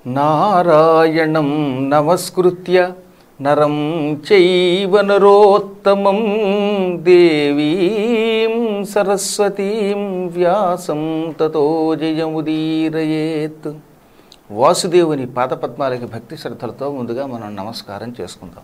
నారాయణం నమస్కృత్య నరం చైవ నరోత్తమం దేవీం సరస్వతీం వ్యాసం తతో జయముదీరయేత్. వాసుదేవుని పాదపద్మాలకి భక్తి శ్రద్ధలతో ముందుగా మనం నమస్కారం చేసుకుందాం.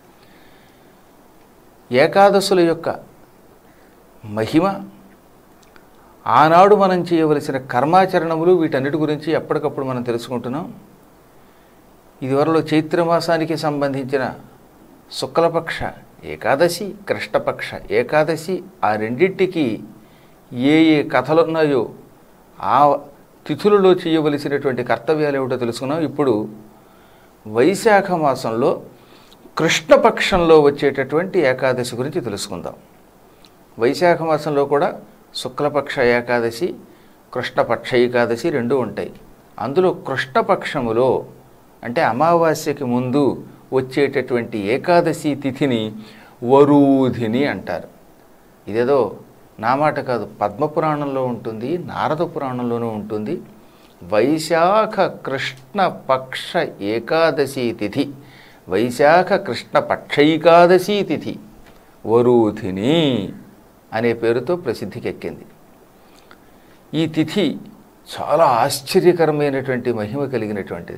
ఏకాదశుల యొక్క మహిమ, ఆనాడు మనం చేయవలసిన కర్మాచరణములు, వీటన్నిటి గురించి ఎప్పటికప్పుడు మనం తెలుసుకుంటున్నాం. ఇదివరలో చైత్రమాసానికి సంబంధించిన శుక్లపక్ష ఏకాదశి, కృష్ణపక్ష ఏకాదశి, ఆ రెండింటికి ఏ ఏ కథలున్నాయో ఆ తిథులలో చేయవలసినటువంటి కర్తవ్యాలు ఏమిటో తెలుసుకున్నాం. ఇప్పుడు వైశాఖ మాసంలో కృష్ణపక్షంలో వచ్చేటటువంటి ఏకాదశి గురించి తెలుసుకుందాం. వైశాఖ మాసంలో కూడా శుక్లపక్ష ఏకాదశి, కృష్ణపక్ష ఏకాదశి రెండు ఉంటాయి. అందులో కృష్ణపక్షములో అంటే అమావాస్యకి ముందు వచ్చేటటువంటి ఏకాదశి తిథిని వరూధిని అంటారు. ఇదేదో నా మాట కాదు, పద్మపురాణంలో ఉంటుంది, నారద పురాణంలోనూ ఉంటుంది. వైశాఖ కృష్ణపక్ష ఏకాదశి తిథి, వైశాఖ కృష్ణపక్షైకాదశి తిథి వరూధిని అనే పేరుతో ప్రసిద్ధికెక్కింది. ఈ తిథి చాలా ఆశ్చర్యకరమైనటువంటి మహిమ కలిగినటువంటిది.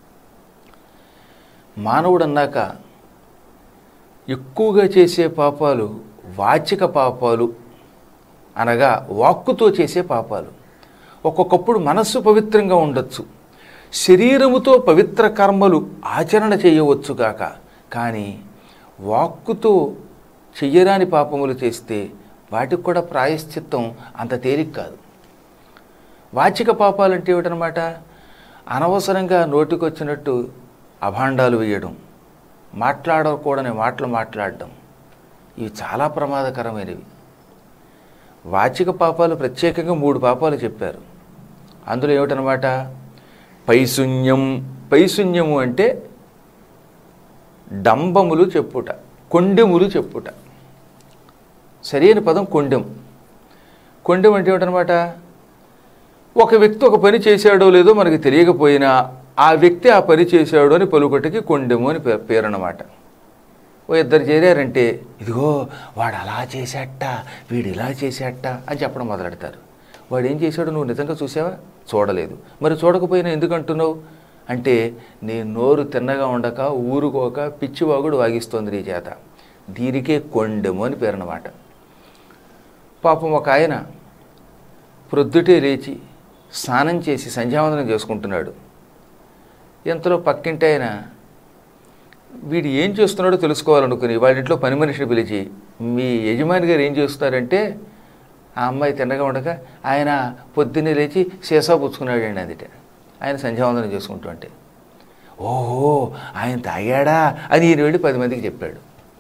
మానవుడు అన్నాక ఎక్కువగా చేసే పాపాలు వాచిక పాపాలు, అనగా వాక్కుతో చేసే పాపాలు. ఒక్కొక్కప్పుడు మనస్సు పవిత్రంగా ఉండొచ్చు, శరీరముతో పవిత్ర కర్మలు ఆచరణ చేయవచ్చుగాక, కానీ వాక్కుతో చెయ్యరాని పాపములు చేస్తే వాటికి కూడా ప్రాయశ్చిత్తం అంత తేలిక కాదు. వాచిక పాపాలు అంటే ఏమిటనమాట? అనవసరంగా నోటికొచ్చినట్టు అభాండాలు వేయడం, మాట్లాడకూడని మాటలు మాట్లాడడం, ఇవి చాలా ప్రమాదకరమైనవి. వాచిక పాపాలు ప్రత్యేకంగా 3 పాపాలు చెప్పారు. అందులో ఏమిటనమాట? పైశూన్యం. పైశూన్యము అంటే డంబములు చెప్పుట, కొండెములు చెప్పుట. సరైన పదం కొండెం. కొండెం అంటే ఏమిటనమాట? ఒక వ్యక్తి ఒక పని చేశాడో లేదో మనకి తెలియకపోయినా ఆ వ్యక్తి ఆ పని చేశాడు అని పలుకటికి కొండెము అని పేరు అన్నమాట. ఓ ఇద్దరు చేరారంటే, ఇదిగో వాడు అలా చేశాట, వీడు ఇలా చేశాట అని చెప్పడం మొదలెడతారు. వాడు ఏం చేశాడు నువ్వు నిజంగా చూసావా? చూడలేదు. మరి చూడకపోయినా ఎందుకు అంటున్నావు అంటే, నీ నోరు తిన్నగా ఉండక ఊరుకోక పిచ్చివాగుడు వాగిస్తోంది నీ చేత. దీనికే కొండెము అని పేరు అన్నమాట. పాపం ఒక ఆయన ప్రొద్దుటే లేచి స్నానం చేసి సంధ్యావందనం చేసుకుంటున్నాడు. ఎంతలో పక్కింటి ఆయన వీడు ఏం చేస్తున్నాడో తెలుసుకోవాలనుకుని వాడింట్లో పని మనిషిని పిలిచి, మీ యజమాని గారు ఏం చేస్తున్నారంటే, ఆ అమ్మాయి తిన్నగా ఉండగా ఆయన పొద్దున్నే లేచి సీసా పుచ్చుకున్నాడు అండి అందుట. ఆయన సంధ్యావందనం చేసుకుంటూ అంటే, ఓహో ఆయన తాగాడా అని ఈయన వెళ్ళి 10 మందికి చెప్పాడు.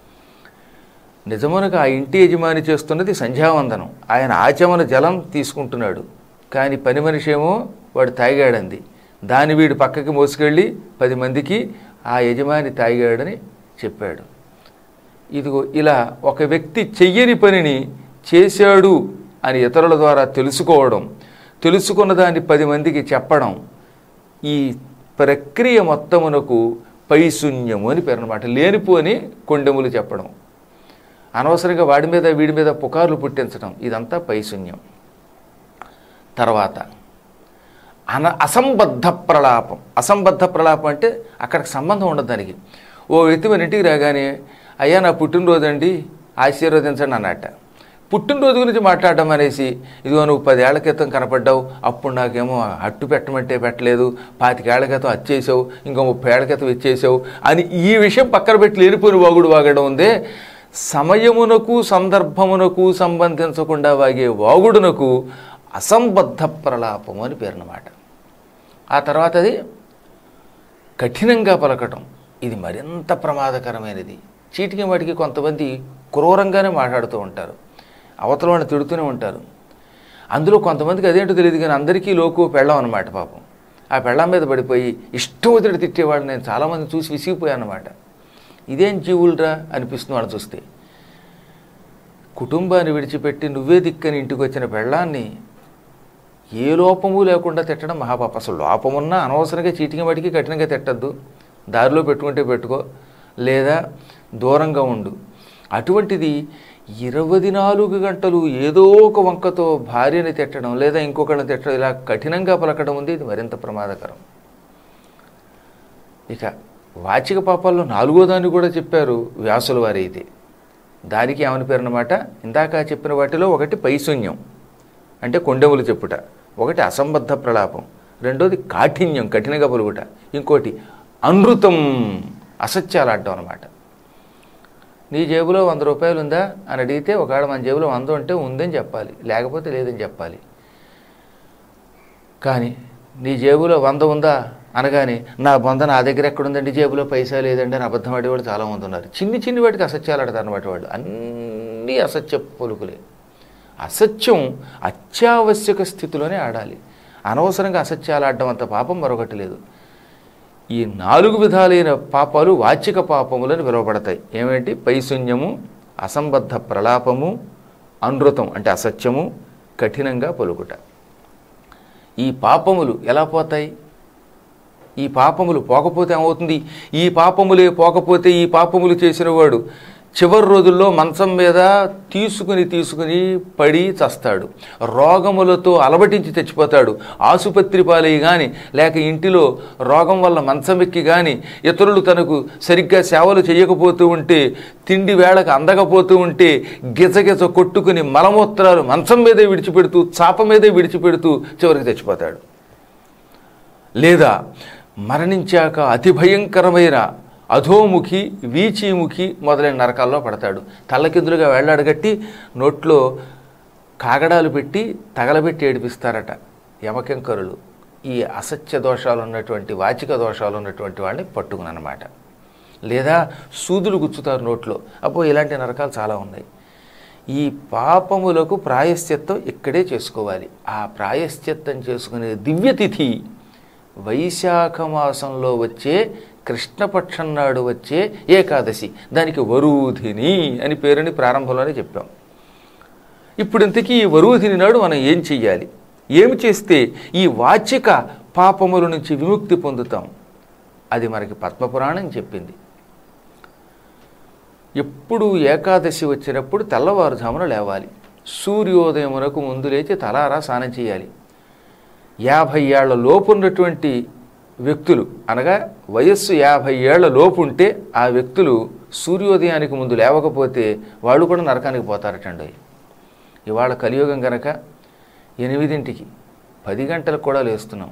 నిజమునకు ఆ ఇంటి యజమాని చేస్తున్నది సంధ్యావందనం, ఆయన ఆచమన జలం తీసుకుంటున్నాడు. కానీ పని మనిషి ఏమో వాడు తాగాడంది. దాన్ని వీడు పక్కకి మోసుకెళ్ళి 10 మందికి ఆ యజమాని తాగాడని చెప్పాడు. ఇదిగో ఇలా ఒక వ్యక్తి చెయ్యని పనిని చేశాడు అని ఇతరుల ద్వారా తెలుసుకోవడం, తెలుసుకున్న దాన్ని 10 మందికి చెప్పడం, ఈ ప్రక్రియ మొత్తమునకు పైశూన్యము అని పేరు అన్నమాట. లేనిపోని కొండెములు చెప్పడం, అనవసరంగా వాడి మీద వీడి మీద పుకార్లు పుట్టించడం, ఇదంతా పైశూన్యం. తర్వాత అసంబద్ధ ప్రలాపం. అసంబద్ధ ప్రలాపం అంటే అక్కడికి సంబంధం ఉండదు దానికి. ఓ వ్యక్తి మన ఇంటికి రాగానే, అయ్యా నా పుట్టినరోజు అండి ఆశీర్వదించండి అన్నట్ట. పుట్టినరోజు గురించి మాట్లాడడం అనేసి, ఇదిగో నువ్వు 10 ఏళ్ల క్రితం కనపడ్డావు, అప్పుడు నాకేమో అట్టు పెట్టమంటే పెట్టలేదు, 25 ఏళ్ల క్రితం అచ్చేసావు, ఇంకో 30 ఏళ్ల క్రితం ఇచ్చేసావు అని ఈ విషయం పక్కన పెట్టి లేనిపోని వాగుడు వాగడం ఉందే, సమయమునకు సందర్భమునకు సంబంధించకుండా వాగే వాగుడునకు అసంబద్ధ ప్రలాపము అని పేరు అన్నమాట. ఆ తర్వాత అది కఠినంగా పలకటం, ఇది మరింత ప్రమాదకరమైనది. చీటికి వాటికి కొంతమంది క్రూరంగానే మాట్లాడుతూ ఉంటారు, అవతల వాడిని తిడుతూనే ఉంటారు. అందులో కొంతమందికి అదేంటో తెలియదు కానీ అందరికీ లోకు పెళ్ళం అన్నమాట. పాపం ఆ పెళ్ళం మీద పడిపోయి ఇష్టం వదిలి తిట్టేవాడు నేను చాలామంది చూసి విసిగిపోయాను అన్నమాట. ఇదేం జీవులరా అనిపిస్తుంది వాళ్ళని చూస్తే. కుటుంబాన్ని విడిచిపెట్టి నువ్వే దిక్కని ఇంటికి వచ్చిన పెళ్ళాన్ని ఏ లోపము లేకుండా తిట్టడం మహాపాపం. అసలు లోపమున్నా అనవసరంగా చీటికి వాటికి కఠినంగా తిట్టద్దు. దారిలో పెట్టుకుంటే పెట్టుకో, లేదా దూరంగా ఉండు. అటువంటిది 24 గంటలు ఏదో ఒక వంకతో భార్యని తిట్టడం, లేదా ఇంకొకళ్ళని తిట్టడం, ఇలా కఠినంగా పలకడం ఉంది. ఇది మరింత ప్రమాదకరం. ఇక వాచిక పాపాల్లో 4వ దాన్ని కూడా చెప్పారు వ్యాసుల వారైతే. దానికి ఏమని పేరు అన్నమాట? ఇందాక చెప్పిన వాటిలో ఒకటి పైశూన్యం అంటే కొండెములు చెప్పుట, ఒకటి అసంబద్ధ ప్రలాపం, రెండోది కాఠిన్యం కఠినంగా పలుకుట, ఇంకోటి అనృతం అసత్యాలు ఆడటం అన్నమాట. నీ జేబులో 100 రూపాయలు ఉందా అని అడిగితే ఒకవేళ మన జేబులో 100 ఉంటే ఉందని చెప్పాలి, లేకపోతే లేదని చెప్పాలి. కానీ నీ జేబులో 100 ఉందా అనగానే నా దగ్గర ఎక్కడుందండి, జేబులో పైసా లేదండి అని అబద్ధం ఆడేవాళ్ళు చాలామంది ఉన్నారు. చిన్ని వాటికి అసత్యాలు ఆడతారు అన్నమాట వాళ్ళు. అన్నీ అసత్య పలుకులే. అసత్యం అత్యావశ్యక స్థితిలోనే ఆడాలి. అనవసరంగా అసత్యాలు ఆడడం అంత పాపం మరొకటి లేదు. ఈ 4 విధాలైన పాపాలు వాచిక పాపములని పిలువబడతాయి. ఏమిటి? పైశూన్యము, అసంబద్ధ ప్రలాపము, అనృతం అంటే అసత్యము, కఠినంగా పలుకుట. ఈ పాపములు ఎలా పోతాయి? ఈ పాపములు పోకపోతే ఏమవుతుంది? ఈ పాపములే పోకపోతే ఈ పాపములు చేసిన వాడు చివరి రోజుల్లో మంచం మీద తీసుకుని పడి చస్తాడు. రోగములతో అలవటించి చచ్చిపోతాడు. ఆసుపత్రి పాలై కానీ, లేక ఇంటిలో రోగం వల్ల మంచమెక్కి కానీ, ఇతరులు తనకు సరిగ్గా సేవలు చేయకపోతూ ఉంటే, తిండి వేళకు అందకపోతూ ఉంటే గిజగిజ కొట్టుకుని మలమూత్రాలు మంచం మీదే విడిచిపెడుతూ, చాప మీదే విడిచిపెడుతూ చివరికి చచ్చిపోతాడు. లేదా మరణించాక అతి భయంకరమైన అధోముఖి, వీచీముఖి మొదలైన నరకాల్లో పడతాడు. తల్లకిందులుగా వేళ్లాడగట్టి నోట్లో కాగడాలు పెట్టి తగలబెట్టి ఏడిపిస్తారట యమకింకరులు. ఈ అసత్య దోషాలు ఉన్నటువంటి, వాచిక దోషాలు ఉన్నటువంటి వాళ్ళని పట్టుకుని అన్నమాట. లేదా సూదులు గుచ్చుతారు నోట్లో. అబ్బో, ఇలాంటి నరకాలు చాలా ఉన్నాయి. ఈ పాపములకు ప్రాయశ్చిత్తం ఇక్కడే చేసుకోవాలి. ఆ ప్రాయశ్చిత్తం చేసుకునే దివ్యతిథి వైశాఖ మాసంలో వచ్చే కృష్ణపక్షం నాడు వచ్చే ఏకాదశి. దానికి వరూధిని అని పేరుని ప్రారంభంలోనే చెప్పాం. ఇప్పుడు ఇంతకీ ఈ వరూధిని నాడు మనం ఏం చెయ్యాలి? ఏమి చేస్తే ఈ వాచిక పాపముల నుంచి విముక్తి పొందుతాం? అది మనకి పద్మపురాణం చెప్పింది. ఎప్పుడు ఏకాదశి వచ్చినప్పుడు తెల్లవారుజామున లేవాలి. సూర్యోదయమునకు ముందు లేచి తలారా స్నానం చేయాలి. 50 ఏళ్ల లోపు ఉన్నటువంటి వ్యక్తులు, అనగా వయస్సు 50 ఏళ్ల లోపు ఉంటే ఆ వ్యక్తులు సూర్యోదయానికి ముందు లేవకపోతే వాళ్ళు కూడా నరకానికి పోతారటండి. ఇవాళ కలియుగం గనక 8ంటికి 10 గంటలకు కూడా లేస్తున్నాం.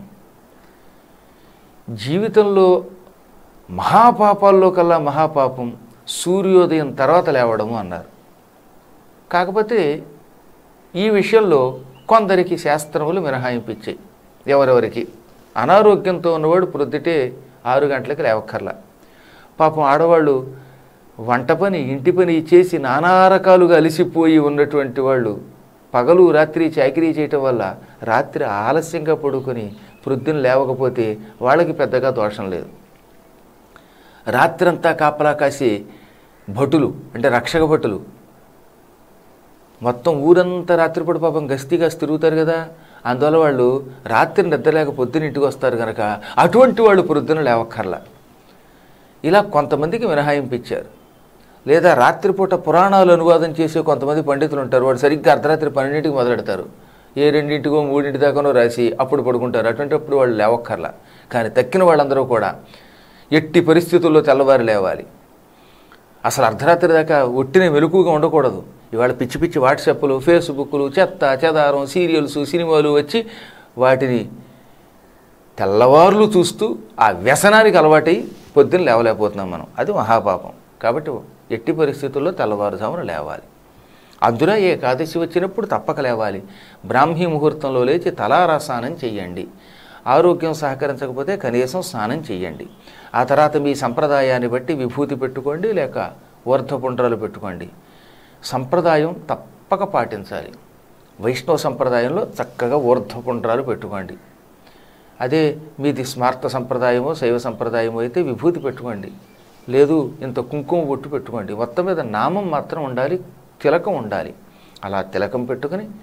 జీవితంలో మహాపాపాల్లో కల్లా మహాపాపం సూర్యోదయం తర్వాత లేవడము అన్నారు. కాకపోతే ఈ విషయంలో కొందరికి శాస్త్రములు మినహాయింపించాయి. ఎవరెవరికి? అనారోగ్యంతో ఉన్నవాడు ప్రొద్దుటే 6 గంటలకు లేవక్కర్లా. పాపం ఆడవాళ్ళు వంట పని, ఇంటి పని చేసి నానా రకాలుగా అలసిపోయి ఉన్నటువంటి వాళ్ళు పగలు రాత్రి చాకిరీ చేయటం వల్ల రాత్రి ఆలస్యంగా పడుకొని ప్రొద్దున లేవకపోతే వాళ్ళకి పెద్దగా దోషం లేదు. రాత్రంతా కాపలా కాసి భటులు అంటే రక్షక భటులు మొత్తం ఊరంతా రాత్రిపూట పాపం గస్తీ తిరుగుతారు కదా. అందువల్ల వాళ్ళు రాత్రి నిద్రలేక పొద్దున ఇంటికి వస్తారు కనుక అటువంటి వాళ్ళు పొద్దున లేవక్కర్లా. ఇలా కొంతమందికి మినహాయింపించారు. లేదా రాత్రిపూట పురాణాలు అనువాదం చేసే కొంతమంది పండితులు ఉంటారు. వాడు సరిగ్గా అర్ధరాత్రి 12ంటికి మొదలెడతారు. 2 3 దాకానో రాసి అప్పుడు పడుకుంటారు. అటువంటిప్పుడు వాళ్ళు లేవక్కర్లా. కానీ తక్కిన వాళ్ళందరూ కూడా ఎట్టి పరిస్థితుల్లో తెల్లవారు లేవాలి. అసలు అర్ధరాత్రి దాకా ఒట్టినే మెలకుగా ఉండకూడదు. ఇవాళ పిచ్చి పిచ్చి వాట్సాప్లు, ఫేస్బుక్లు, చెత్త చెదారం, సీరియల్స్, సినిమాలు వచ్చి వాటిని తెల్లవారులు చూస్తూ ఆ వ్యసనానికి అలవాటై పొద్దున్న లేవలేకపోతున్నాం మనం. అది మహాపాపం. కాబట్టి ఎట్టి పరిస్థితుల్లో తెల్లవారుజామున లేవాలి. అందులో ఏకాదశి వచ్చినప్పుడు తప్పక లేవాలి. బ్రాహ్మీ ముహూర్తంలో లేచి తలారా స్నానం చెయ్యండి. ఆరోగ్యం సహకరించకపోతే కనీసం స్నానం చెయ్యండి. ఆ తర్వాత మీ సంప్రదాయాన్ని బట్టి విభూతి పెట్టుకోండి, లేక ఊర్ధ్వపుండ్రాలు పెట్టుకోండి. సంప్రదాయం తప్పక పాటించాలి. వైష్ణవ సంప్రదాయంలో చక్కగా ఊర్ధ్వపుండ్రాలు పెట్టుకోండి. అదే మీది స్మార్త సంప్రదాయమో శైవ సంప్రదాయమో అయితే విభూతి పెట్టుకోండి. లేదు ఇంత కుంకుమ బొట్టు పెట్టుకోండి. మొత్తం మీద నామం మాత్రం ఉండాలి, తిలకం ఉండాలి. అలా తిలకం పెట్టుకుని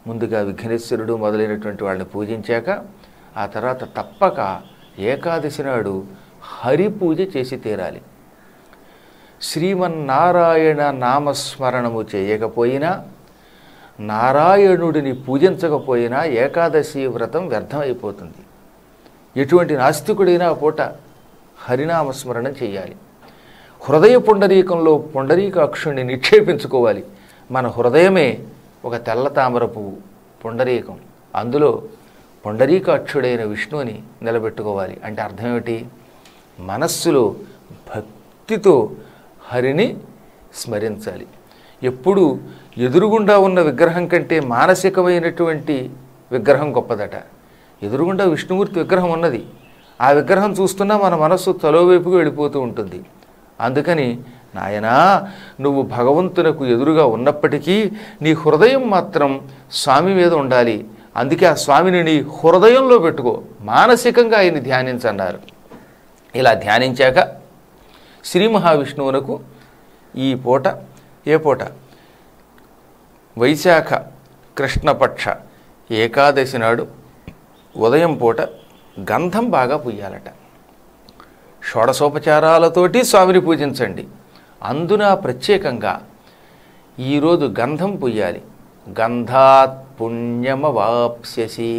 ముందుగా విఘ్నేశ్వరుడు మొదలైనటువంటి వాళ్ళని పూజించాక ఆ తర్వాత తప్పక ఏకాదశి నాడు హరి పూజ చేసి తీరాలి. శ్రీమన్నారాయణ నామస్మరణము చేయకపోయినా, నారాయణుడిని పూజించకపోయినా ఏకాదశి వ్రతం వ్యర్థమైపోతుంది. ఎటువంటి నాస్తికుడైనా ఆ పూట హరినామస్మరణం చేయాలి. హృదయ పుండరీకంలో పుండరీకాక్షుణ్ణి నిక్షేపించుకోవాలి. మన హృదయమే ఒక తెల్ల తామర పువ్వు పుండరీకం, అందులో పుండరీకాక్షుడైన విష్ణువుని నిలబెట్టుకోవాలి. అంటే అర్థం ఏమిటి? మనస్సులో భక్తితో హరిని స్మరించాలి. ఎప్పుడు ఎదురుగుండా ఉన్న విగ్రహం కంటే మానసికమైనటువంటి విగ్రహం గొప్పదట. ఎదురుగుండా విష్ణుమూర్తి విగ్రహం ఉన్నది, ఆ విగ్రహం చూస్తున్నా మన మనస్సు తలోవైపుకు వెళ్ళిపోతూ ఉంటుంది. అందుకని నాయనా, నువ్వు భగవంతునకు ఎదురుగా ఉన్నప్పటికీ నీ హృదయం మాత్రం స్వామి మీద ఉండాలి. అందుకే ఆ స్వామిని నీ హృదయంలో పెట్టుకో, మానసికంగా ఆయన్ని ధ్యానించన్నారు. ఇలా ధ్యానించాక శ్రీ మహావిష్ణువునకు ఈ పూట, ఏ పూట? వైశాఖ కృష్ణపక్ష ఏకాదశి నాడు ఉదయం పూట గంధం బాగా పుయ్యాలట. షోడశోపచారాలతోటి స్వామిని పూజించండి. అందున ప్రత్యేకంగా ఈరోజు గంధం పుయ్యాలి. గంధాత్ పుణ్యమవాప్స్యసి.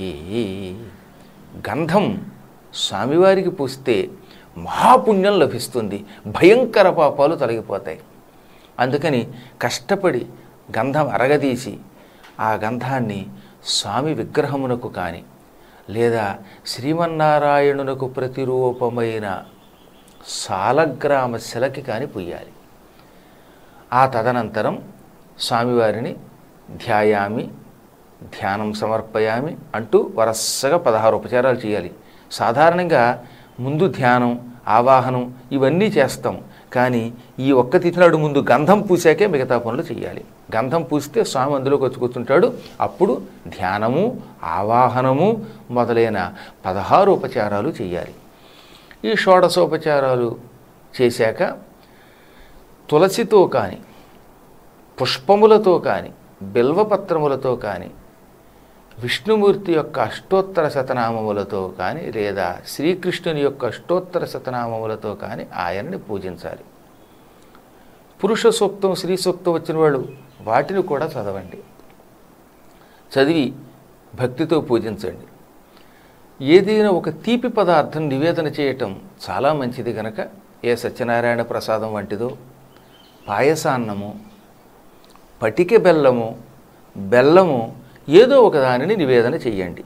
గంధం స్వామివారికి పూస్తే మహాపుణ్యం లభిస్తుంది, భయంకర పాపాలు తొలగిపోతాయి. అందుకని కష్టపడి గంధం అరగదీసి ఆ గంధాన్ని స్వామి విగ్రహమునకు కానీ లేదా శ్రీమన్నారాయణునకు ప్రతిరూపమైన సాలగ్రామ శిలకి కానీ పుయ్యాలి. ఆ తదనంతరం స్వామివారిని ధ్యాయామి, ధ్యానం సమర్పయామి అంటూ వరసగా 16 ఉపచారాలు చేయాలి. సాధారణంగా ముందు ధ్యానం, ఆవాహనం ఇవన్నీ చేస్తాం, కానీ ఈ ఒక్క తిథి నాడు ముందు గంధం పూసాకే మిగతా పనులు చేయాలి. గంధం పూస్తే స్వామి అందులోకి వచ్చి కూర్చుంటాడు. అప్పుడు ధ్యానము, ఆవాహనము మొదలైన 16 ఉపచారాలు చేయాలి. ఈ షోడశోపచారాలు చేశాక తులసితో కానీ, పుష్పములతో కానీ, బిల్వపత్రములతో కానీ, విష్ణుమూర్తి యొక్క అష్టోత్తర శతనామములతో కానీ, లేదా శ్రీకృష్ణుని యొక్క అష్టోత్తర శతనామములతో కానీ ఆయన్ని పూజించాలి. పురుష సూక్తం, శ్రీ సూక్తం వచ్చిన వాళ్ళు వాటిని కూడా చదవండి. చదివి భక్తితో పూజించండి. ఏదైనా ఒక తీపి పదార్థం నివేదన చేయటం చాలా మంచిది కనుక ఏ సత్యనారాయణ ప్రసాదం వంటిదో, పాయసాన్నము, పటిక బెల్లము, బెల్లము ఏదో ఒక దానిని నివేదన చెయ్యండి.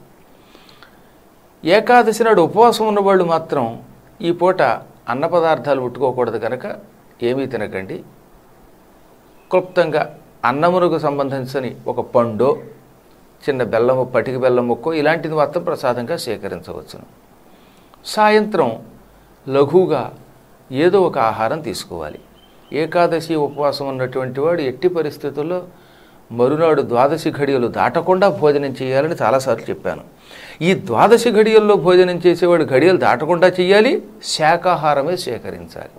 ఏకాదశి నాడు ఉపవాసం ఉన్నవాళ్ళు మాత్రం ఈ పూట అన్న పదార్థాలు ముట్టుకోకూడదు కనుక ఏమీ తినకండి. క్లుప్తంగా అన్నమునకు సంబంధించని ఒక పండో, చిన్న బెల్లము, పటిక బెల్లం ముక్కో ఇలాంటిది మాత్రం ప్రసాదంగా సేకరించవచ్చును. సాయంత్రం లఘువుగా ఏదో ఒక ఆహారం తీసుకోవాలి. ఏకాదశి ఉపవాసం ఉన్నటువంటి వాడు ఎట్టి పరిస్థితుల్లో మరునాడు ద్వాదశి ఘడియలు దాటకుండా భోజనం చేయాలని చాలాసార్లు చెప్పాను. ఈ ద్వాదశి ఘడియల్లో భోజనం చేసేవాడు ఘడియలు దాటకుండా చేయాలి, శాకాహారమే సేకరించాలి.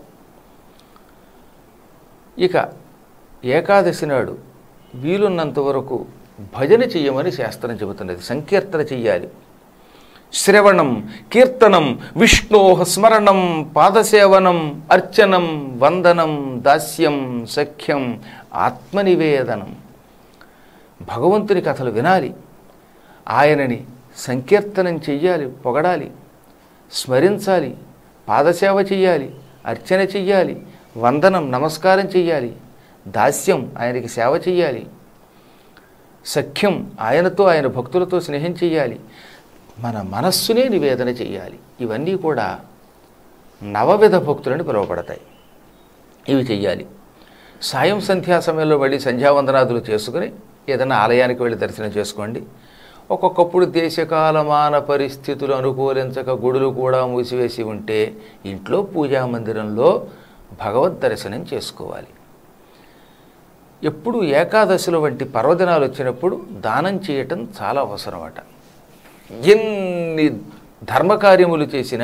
ఇక ఏకాదశి నాడు వీలున్నంత వరకు భజన చెయ్యమని శాస్త్రం చెబుతున్నది. సంకీర్తన చెయ్యాలి. శ్రవణం, కీర్తనం, విష్ణోః స్మరణం, పాదసేవనం, అర్చనం, వందనం, దాస్యం, సఖ్యం, ఆత్మనివేదనం. భగవంతుని కథలు వినాలి, ఆయనని సంకీర్తనం చెయ్యాలి, పొగడాలి, స్మరించాలి, పాదసేవ చెయ్యాలి, అర్చన చెయ్యాలి, వందనం, నమస్కారం చెయ్యాలి, దాస్యం, ఆయనకి సేవ చెయ్యాలి, సఖ్యం, ఆయనతో ఆయన భక్తులతో స్నేహం చెయ్యాలి, మన మనస్సునే నివేదన చెయ్యాలి. ఇవన్నీ కూడా నవవిధ భక్తులని పిలువబడతాయి. ఇవి చెయ్యాలి. సాయం సంధ్యా సమయంలో వెళ్ళి సంధ్యావందనాదులు చేసుకుని ఏదైనా ఆలయానికి వెళ్ళి దర్శనం చేసుకోండి. ఒక్కొక్కప్పుడు దేశకాలమాన పరిస్థితులు అనుకూలించక గుడులు కూడా మూసివేసి ఉంటే ఇంట్లో పూజా మందిరంలో భగవద్ దర్శనం చేసుకోవాలి. ఎప్పుడు ఏకాదశుల వంటి పర్వదినాలు వచ్చినప్పుడు దానం చేయటం చాలా అవసరమట. ఎన్ని ధర్మకార్యములు చేసినా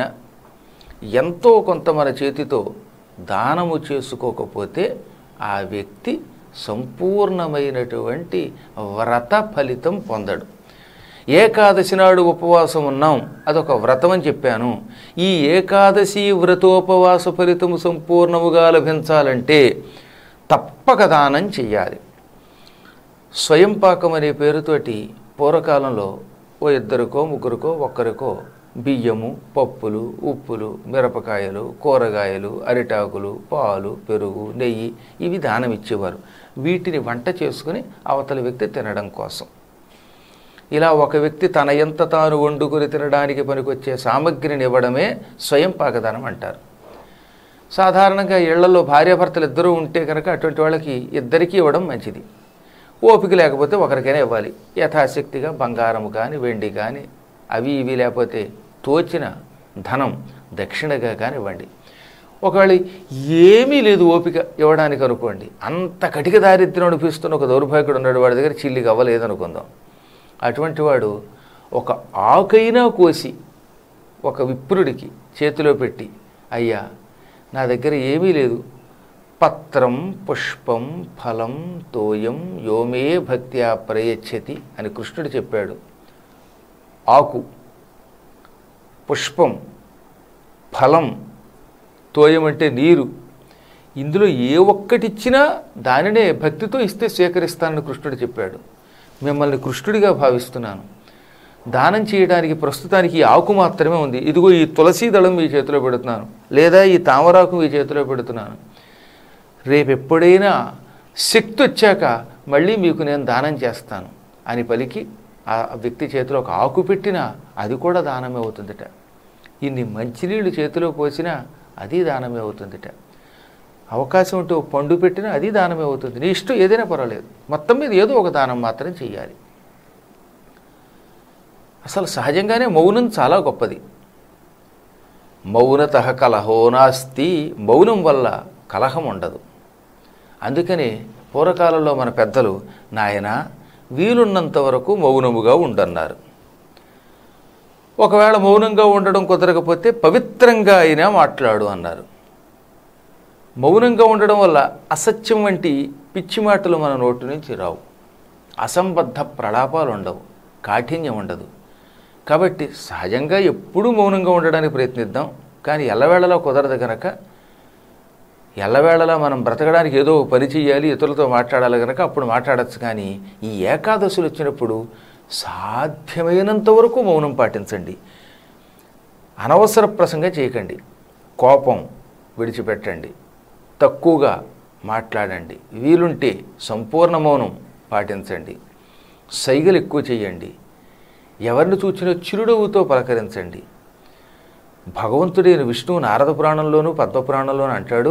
ఎంతో కొంత మన చేతితో దానము చేసుకోకపోతే ఆ వ్యక్తి సంపూర్ణమైనటువంటి వ్రత ఫలితం పొందడు. ఏకాదశి నాడు ఉపవాసం ఉన్నాం, అదొక వ్రతం అని చెప్పాను. ఈ ఏకాదశి వ్రతోపవాస ఫలితము సంపూర్ణముగా లభించాలంటే తప్పక దానం చెయ్యాలి. స్వయం పాకం అనే పేరుతోటి పూర్వకాలంలో ఓ ఇద్దరికో ముగ్గురికో ఒక్కరికో బియ్యము, పప్పులు, ఉప్పులు, మిరపకాయలు, కూరగాయలు, అరిటాకులు, పాలు, పెరుగు, నెయ్యి ఇవి దానం ఇచ్చేవారు. వీటిని వంట చేసుకుని అవతల వ్యక్తి తినడం కోసం. ఇలా ఒక వ్యక్తి తన ఎంత తాను వండుకుని తినడానికి పనికొచ్చే సామగ్రిని ఇవ్వడమే స్వయం పాకదానం అంటారు. సాధారణంగా ఇళ్లలో భార్యాభర్తలు ఇద్దరూ ఉంటే కనుక అటువంటి వాళ్ళకి ఇద్దరికీ ఇవ్వడం మంచిది. ఓపిక లేకపోతే ఒకరికైనా ఇవ్వాలి. యథాశక్తిగా బంగారము కానీ వెండి కానీ అవి ఇవి లేకపోతే తోచిన ధనం దక్షిణగా కానీ ఇవ్వండి. ఒకవేళ ఏమీ లేదు ఓపిక ఇవ్వడానికి అనుకోండి, అంత కటిక దారిద్ర్యం అనిపిస్తున్న ఒక దౌర్భాగ్యుడు ఉన్నాడు, వాడి దగ్గర చిల్లికి అవ్వలేదనుకుందాం. అటువంటి వాడు ఒక ఆకైనా కోసి ఒక విప్రుడికి చేతిలో పెట్టి, అయ్యా నా దగ్గర ఏమీ లేదు, పత్రం పుష్పం ఫలం తోయం యోమే భక్త్యా ప్రయచ్చతి అని కృష్ణుడు చెప్పాడు. ఆకు, పుష్పం, ఫలం, తోయం అంటే నీరు, ఇందులో ఏ ఒక్కటిచ్చినా దానినే భక్తితో ఇస్తే స్వీకరిస్తానని కృష్ణుడు చెప్పాడు. మిమ్మల్ని కృష్ణుడిగా భావిస్తున్నాను. దానం చేయడానికి ప్రస్తుతానికి ఈ ఆకు మాత్రమే ఉంది. ఇదిగో ఈ తులసీ దళం మీ చేతిలో పెడుతున్నాను, లేదా ఈ తామరాకు మీ చేతిలో పెడుతున్నాను. రేపెప్పుడైనా శక్తి వచ్చాక మళ్ళీ మీకు నేను దానం చేస్తాను అని పలికి ఆ వ్యక్తి చేతిలో ఒక ఆకు పెట్టినా అది కూడా దానమే అవుతుందిట. ఇన్ని మంచినీళ్ళు చేతిలో పోసినా అది దానమే అవుతుందిట. అవకాశం ఉంటే పండు పెట్టినా అది దానమే అవుతుంది. నీ ఇష్టం ఏదైనా పర్వాలేదు, మొత్తం మీద ఏదో ఒక దానం మాత్రం చెయ్యాలి. అసలు సహజంగానే మౌనం చాలా గొప్పది. మౌనతః కలహో నాస్తి, మౌనం వల్ల కలహం ఉండదు. అందుకని పూర్వకాలంలో మన పెద్దలు నాయన వీలున్నంత వరకు మౌనముగా ఉండన్నారు. ఒకవేళ మౌనంగా ఉండడం కుదరకపోతే పవిత్రంగా అయినా మాట్లాడు అన్నారు. మౌనంగా ఉండడం వల్ల అసత్యం వంటి పిచ్చి మాటలు మన నోటి నుంచి రావు, అసంబద్ధ ప్రలాపాలు ఉండవు, కాఠిన్యం ఉండదు. కాబట్టి సహజంగా ఎప్పుడూ మౌనంగా ఉండడానికి ప్రయత్నిద్దాం. కానీ ఎల్లవేళలా కుదరదు కనుక ఎల్లవేళలా మనం బ్రతకడానికి ఏదో పని చేయాలి, ఇతరులతో మాట్లాడాలి కనుక అప్పుడు మాట్లాడచ్చు. కానీ ఈ ఏకాదశులు వచ్చినప్పుడు సాధ్యమైనంత వరకు మౌనం పాటించండి. అనవసర ప్రసంగం చేయకండి, కోపం విడిచిపెట్టండి, తక్కువగా మాట్లాడండి, వీలుంటే సంపూర్ణ మౌనం పాటించండి, సైగలు ఎక్కువ చేయండి, ఎవరిని చూచినా చిరునవ్వుతో పలకరించండి. భగవంతుడైన విష్ణువు నారద పురాణంలోనూ పద్మపురాణంలోనూ అంటాడు,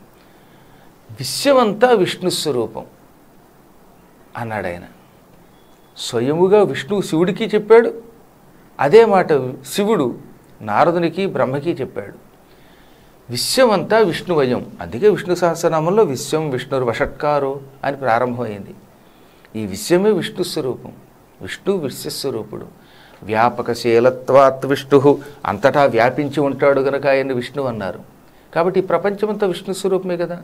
విశ్వమంతా విష్ణు స్వరూపం అన్నాడు ఆయన. స్వయముగా విష్ణువు శివుడికి చెప్పాడు, అదే మాట శివుడు నారదునికి బ్రహ్మకి చెప్పాడు. విశ్వమంతా విష్ణువయం. అందుకే విష్ణు సహస్రనామంలో విశ్వం విష్ణుర్వషట్కారో అని ప్రారంభమైంది. ఈ విశ్వమే విష్ణు స్వరూపం. విష్ణు విశ్వస్వరూపుడు. వ్యాపకశీలత్వాత్ విష్ణు, అంతటా వ్యాపించి ఉంటాడు గనక ఆయన విష్ణు అన్నారు. కాబట్టి ఈ ప్రపంచమంతా విష్ణు స్వరూపమే కదా.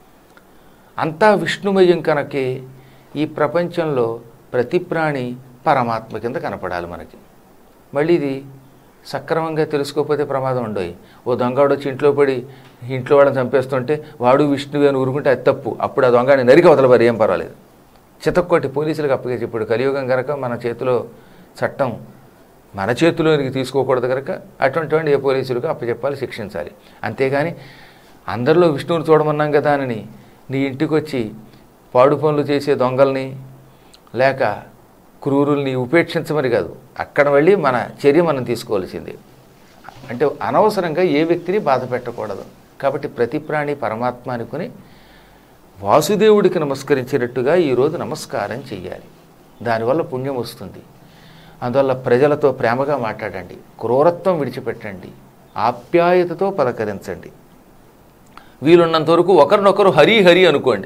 అంతా విష్ణుమయం కనుకే ఈ ప్రపంచంలో ప్రతి ప్రాణి పరమాత్మ కింద కనపడాలి మనకి. మళ్ళీ ఇది సక్రమంగా తెలుసుకోకపోతే ప్రమాదం ఉండవు. ఓ దొంగవాడు వచ్చి ఇంట్లో పడి ఇంట్లో వాళ్ళని చంపేస్తుంటే వాడు విష్ణువే అని ఊరుకుంటే అది తప్పు. అప్పుడు ఆ దొంగని నరికి అవతలపారు, ఏం పర్వాలేదు. చితక్కొట్టి పోలీసులకు అప్పగించి, ఇప్పుడు కలియుగం కనుక మన చేతిలో చట్టం మన చేతిలోనికి తీసుకోకూడదు కనుక అటువంటి వాడిని ఏ పోలీసులకు అప్పచెప్పాలి, శిక్షించాలి. అంతేగాని అందరిలో విష్ణువుని చూడమన్నాం కదా అని నీ ఇంటికి వచ్చి పాడు పనులు చేసే దొంగల్ని లేక క్రూరుల్ని ఉపేక్షించమని కాదు, అక్కడ వెళ్ళి మన చర్య మనం తీసుకోవాల్సిందే. అంటే అనవసరంగా ఏ వ్యక్తిని బాధ పెట్టకూడదు. కాబట్టి ప్రతి ప్రాణి పరమాత్మ అనుకుని వాసుదేవుడికి నమస్కరించినట్టుగా ఈరోజు నమస్కారం చెయ్యాలి. దానివల్ల పుణ్యం వస్తుంది. అందువల్ల ప్రజలతో ప్రేమగా మాట్లాడండి, క్రూరత్వం విడిచిపెట్టండి, ఆప్యాయతతో పలకరించండి. వీలున్నంత వరకు ఒకరినొకరు హరి హరి అనుకోండి.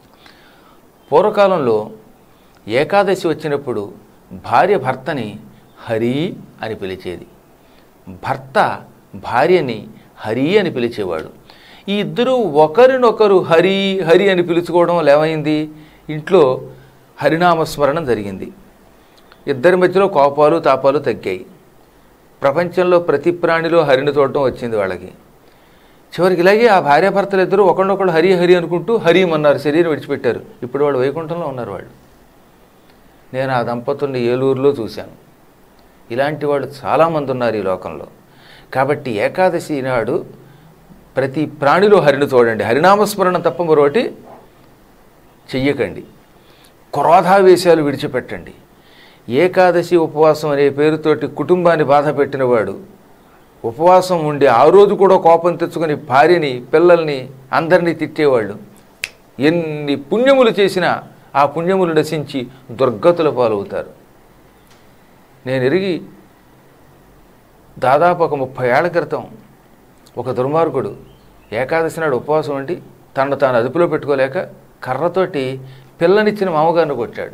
పూర్వకాలంలో ఏకాదశి వచ్చినప్పుడు భార్య భర్తని హరి అని పిలిచేది, భర్త భార్యని హరి అని పిలిచేవాడు. ఈ ఇద్దరు ఒకరినొకరు హరి హరి అని పిలుచుకోవడం వల్ల ఏమైంది, ఇంట్లో హరినామస్మరణం జరిగింది. ఇద్దరి మధ్యలో కోపాలు తాపాలు తగ్గాయి. ప్రపంచంలో ప్రతి ప్రాణిలో హరిని చూడటం వచ్చింది వాళ్ళకి. చివరికి ఇలాగే ఆ భార్యాభర్తలు ఇద్దరు ఒకళ్ళొకళ్ళు హరి హరి అనుకుంటూ హరిమన్నారు, శరీరం విడిచిపెట్టారు. ఇప్పుడు వాళ్ళు వైకుంఠంలో ఉన్నారు వాళ్ళు. నేను ఆ దంపతుల్ని ఏలూరులో చూశాను. ఇలాంటి వాళ్ళు చాలామంది ఉన్నారు ఈ లోకంలో. కాబట్టి ఏకాదశి నాడు ప్రతి ప్రాణిలో హరిని చూడండి. హరినామస్మరణం తప్ప మరొకటి చెయ్యకండి. క్రోధావేశాలు విడిచిపెట్టండి. ఏకాదశి ఉపవాసం అనే పేరుతోటి కుటుంబాన్ని బాధ పెట్టినవాడు ఉపవాసం ఉండి ఆ రోజు కూడా కోపం తెచ్చుకొని భార్యని పిల్లల్ని అందరినీ తిట్టేవాళ్ళు ఎన్ని పుణ్యములు చేసినా ఆ పుణ్యములు నశించి దుర్గతుల పాలవుతారు. నేను ఎరిగి దాదాపు ఒక 30 ఏళ్ల క్రితం ఒక దుర్మార్గుడు ఏకాదశి నాడు ఉపవాసం ఉండి తనను తాను అదుపులో పెట్టుకోలేక కర్రతోటి పిల్లనిచ్చిన మామగారిని కొట్టాడు.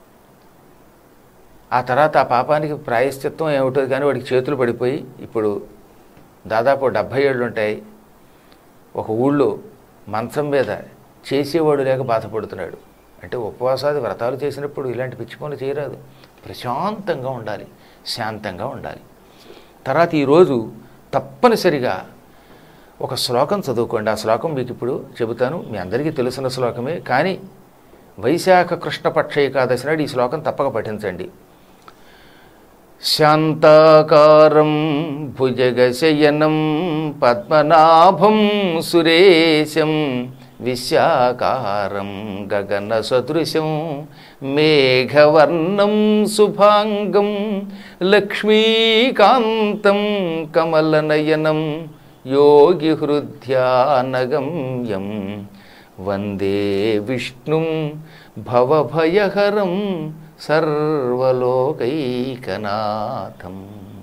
ఆ తర్వాత ఆ పాపానికి ప్రాయశ్చిత్తం ఏమిటో కానీ వాడికి చేతులు పడిపోయి ఇప్పుడు దాదాపు 70 ఏళ్ళు ఉంటాయి. ఒక ఊళ్ళో మంచం మీద చేసేవాడు లేక బాధపడుతున్నాడు. అంటే ఉపవాసాది వ్రతాలు చేసినప్పుడు ఇలాంటి పిచ్చి పనులు చేయరాదు. ప్రశాంతంగా ఉండాలి, శాంతంగా ఉండాలి. తర్వాత ఈరోజు తప్పనిసరిగా ఒక శ్లోకం చదువుకోండి. ఆ శ్లోకం మీకు ఇప్పుడు చెబుతాను. మీ అందరికీ తెలిసిన శ్లోకమే, కానీ వైశాఖ కృష్ణపక్ష ఏకాదశి నాడు ఈ శ్లోకం తప్పక పఠించండి. శాంతాకారం భుజగశయనం పద్మనాభం సురేశం విశాకారం గగన సదృశం మేఘవర్ణం శుభాంగం లక్ష్మీకాంతం కమలనయనం యోగి హృద్యానగమ్యం వందే విష్ణుం భవభయహరం సర్వలోకైకనాథం.